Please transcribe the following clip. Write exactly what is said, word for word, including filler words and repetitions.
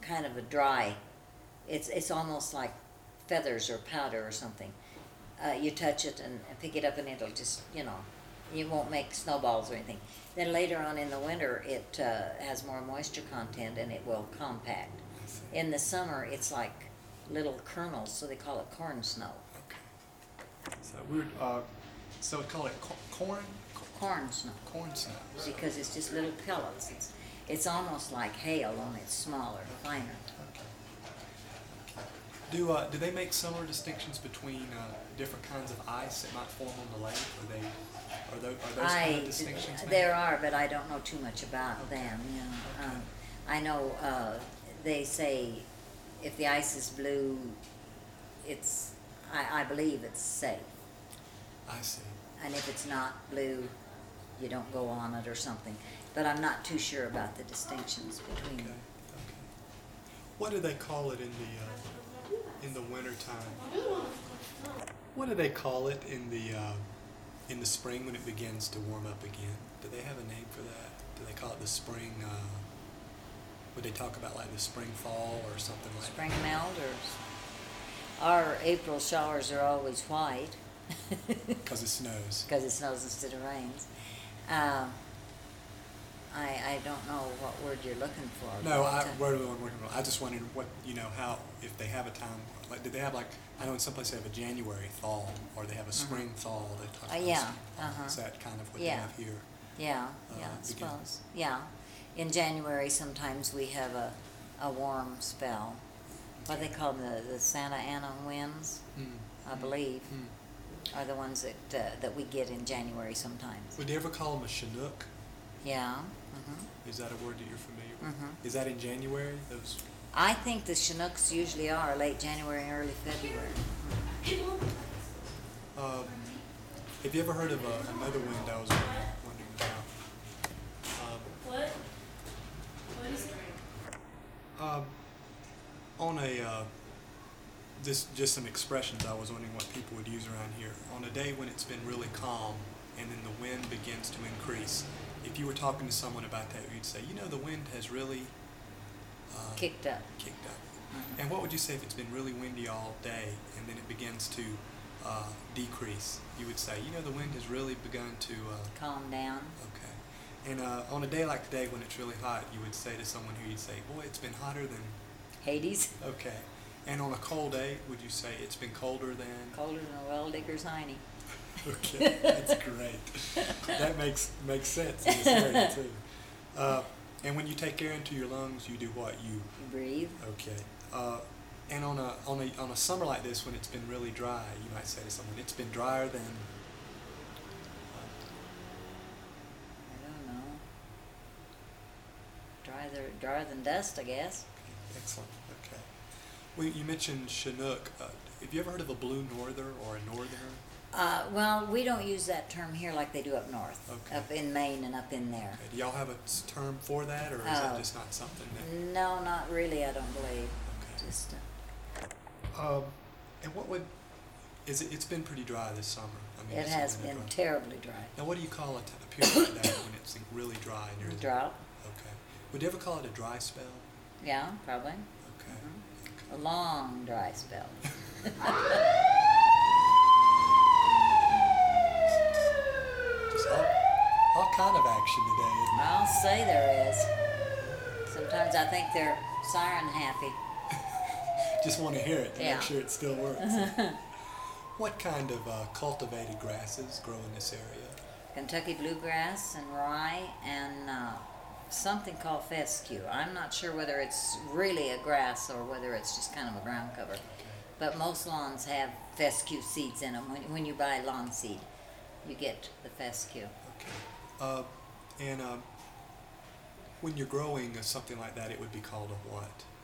kind of a dry. It's it's almost like feathers or powder or something. Uh, you touch it and, and pick it up, and it'll just, you know, you won't make snowballs or anything. Then later on in the winter, it uh, has more moisture content and it will compact. In the summer, it's like little kernels, so they call it corn snow. Okay. So we're uh, so we call it co- corn. Corn snow. Corn snow. Because it's just little pellets. It's it's almost like hail, only it's smaller, finer. Okay. Okay. Do uh, do they make summer distinctions between uh, different kinds of ice that might form on the lake? Are they are those, are those kind of I, distinctions made? there are, but I don't know too much about them. You know, Okay. um, I know uh, they say if the ice is blue, it's I, I believe it's safe, I see. and if it's not blue, you don't go on it or something. But I'm not too sure about the distinctions between Okay. them. Okay. What do they call it in the uh, in the winter time? What do they call it in the uh, in the spring when it begins to warm up again? Do they have a name for that? Do they call it the spring? Uh, would they talk about like the spring fall or something like Spring melt, or our April showers are always white that? Because it snows. because it snows instead of rains. Uh, I I don't know what word you're looking for. No, but, I, uh, where do I'm working on? I just wondered what, you know, how, if they have a time, like, did they have like, I know in some places they have a January thaw, or they have a spring thaw, they talk Uh, about yeah, spring thaw. uh-huh. Is that kind of what Yeah. they have here? Yeah, uh, yeah, I begin. suppose. Yeah. In January, sometimes we have a, a warm spell. What they call them, the, the Santa Ana winds, Mm. I believe, Mm. are the ones that uh, that we get in January sometimes. Would they ever call them a Chinook? Yeah. hmm Is that a word that you're familiar with? Mhm. Is that in January? Those. I think the Chinooks usually are late January, early February. Um, have you ever heard of uh, another wind I was wondering wondering about? Um, What? What is it? um, on a uh, just just some expressions I was wondering what people would use around here. On a day when it's been really calm and then the wind begins to increase, if you were talking to someone about that, you'd say, you know, the wind has really uh, Kicked up. kicked up. Mhm. And what would you say if it's been really windy all day and then it begins to uh, decrease? You would say, you know, the wind has really begun to. Uh, Calm down. okay. And uh, on a day like today when it's really hot, you would say to someone who you'd say, boy, it's been hotter than. Hades. Okay. And on a cold day, would you say it's been colder than? Colder than a well digger's hiney. Okay, that's great. That makes makes sense in this area too. Uh, and when you take air into your lungs, you do what? You You breathe. okay. Uh, and on a on a on a summer like this, when it's been really dry, you might say to someone, "It's been drier than." I don't know. Drier, drier than dust, I guess. Excellent. Okay. Well, you mentioned Chinook. Uh, have you ever heard of a blue norther or a northerner? Uh, well, we don't use that term here like they do up north, Okay. up in Maine and up in there. Okay. Do y'all have a s- term for that, or is Oh. that just not something that? No, not really. I don't believe. Okay. Just uh, Um, and what would is it? It's been pretty dry this summer. I mean, it it's has a been dry. terribly dry. Now, what do you call a, t- a period like that when it's really dry and you're in? Drought. Okay. Would you ever call it a dry spell? Yeah, probably. Okay. A long dry spell. Just all, all kind of action today. Isn't I'll say there is. Sometimes I think they're siren happy. it? Just want to hear it to Yeah. make sure it still works. What kind of uh, cultivated grasses grow in this area? Kentucky bluegrass and rye and uh, something called fescue. I'm not sure whether it's really a grass or whether it's just kind of a ground cover. But most lawns have fescue seeds in them. When, when you buy lawn seed, you get the fescue. Okay. Uh, and um, when you're growing uh, something like that, it would be called a what?